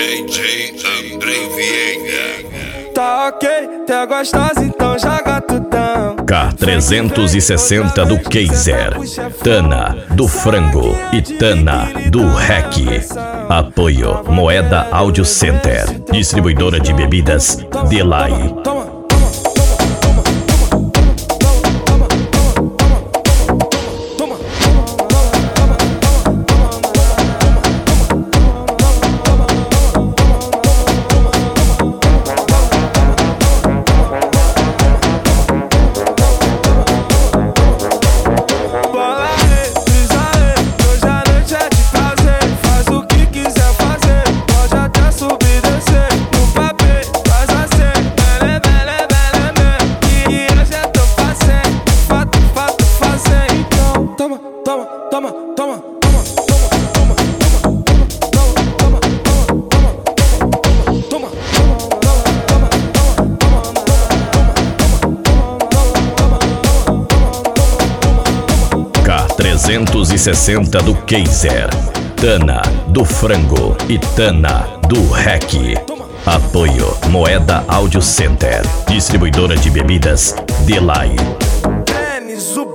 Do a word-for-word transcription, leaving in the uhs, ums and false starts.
D J Andrei Vieira. Tá ok, tá gostosa, então joga tudão. K trezentos e sessenta do Kaiser, Tana do Frango e Tana do Rec. Apoio Moeda Audio Center, distribuidora de bebidas Delay. K trezentos e sessenta do Kaiser, Tana do Frango e Tana do Rec. Apoio Moeda Audio Center, distribuidora de bebidas Delay. Tênis, o